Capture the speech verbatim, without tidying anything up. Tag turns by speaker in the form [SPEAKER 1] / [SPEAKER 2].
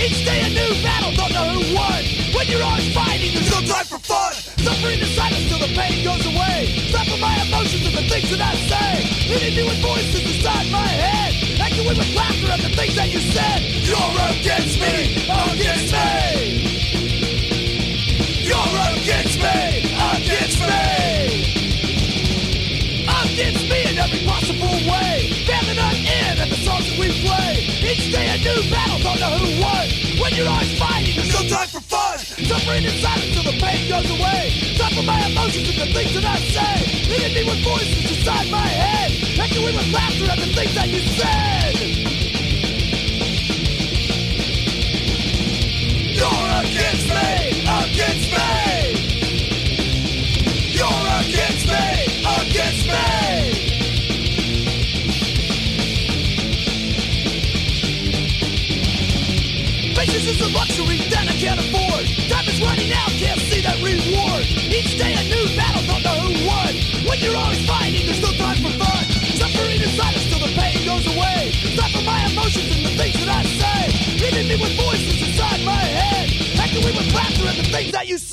[SPEAKER 1] Each day a new battle, don't know who won. When you're always fighting, there's no time for fun. Suffering in silence till the pain goes away. Stopping my emotions and the things that I say. Leading me with voices inside my head. Echoing with laughter at the things that you said. You're against me, against me. You're against me, against me. Against me in every possible way. Failing us in at the songs that we play. Each day a new battle, don't know who won. When you're always fighting, there's no time for fun. Suffering in silence till the pain goes away. Stopping my emotions and the things that I say. Leading me with voices inside my head. Echoing with laughter at the things that you said. You're against me, against me. You're against me, against me. Patience is a luxury that I can't afford. Time is running out, can't see that reward. Each day a new battle, don't know who won. When you're always fighting, there's no time for fun. Suffering in silence till the pain goes away. Stopping my emotions and the things that I say. Leaving me with voices inside my head. Echoing with laughter at the things that you say.